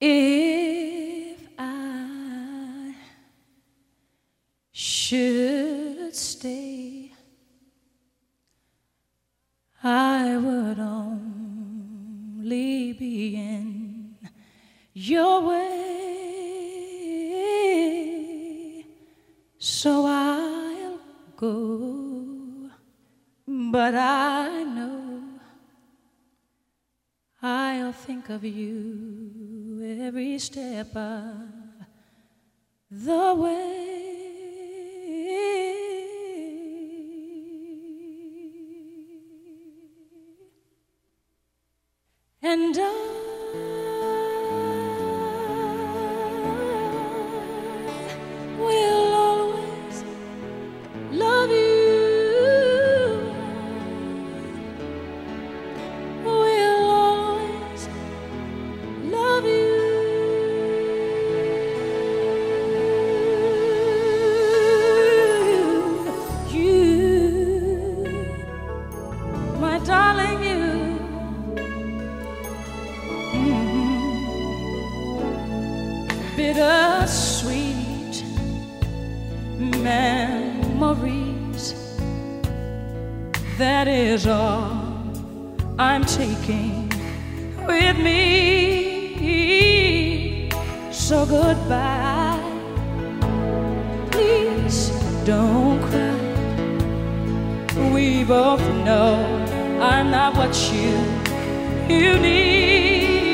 If I should stay, I would only be in your way, so I'll go, but I know I'll think of you every step of the way. And I will always love you. Will always love you. You, my darling, you. Bittersweet memories, that is all I'm taking with me. So goodbye, please don't cry. We both know I'm not what you need.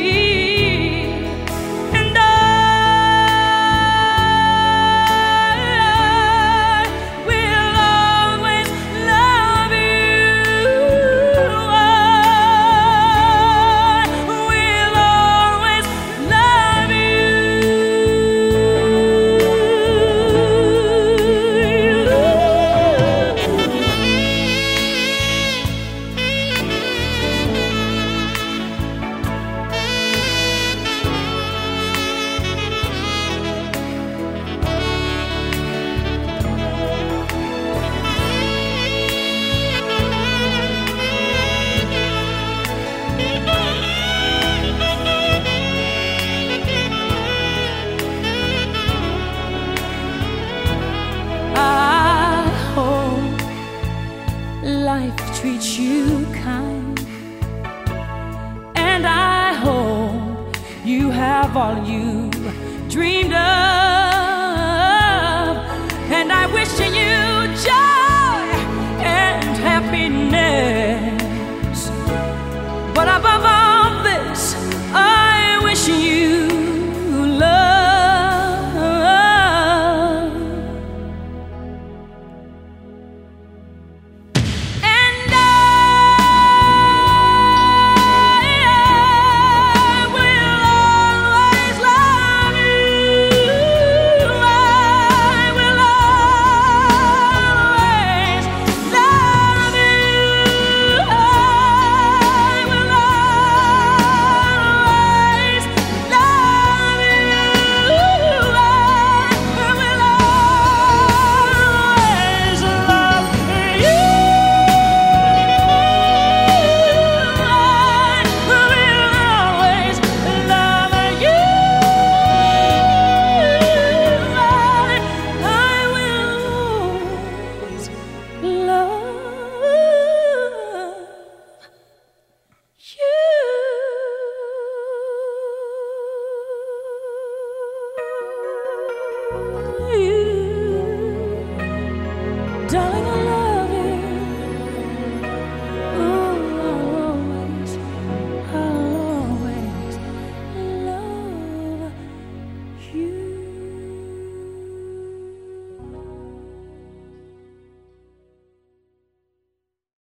Life treats you kind, and I hope you have all you dreamed of, and I wish you joy and happiness, but above all this I wish you love. Darling,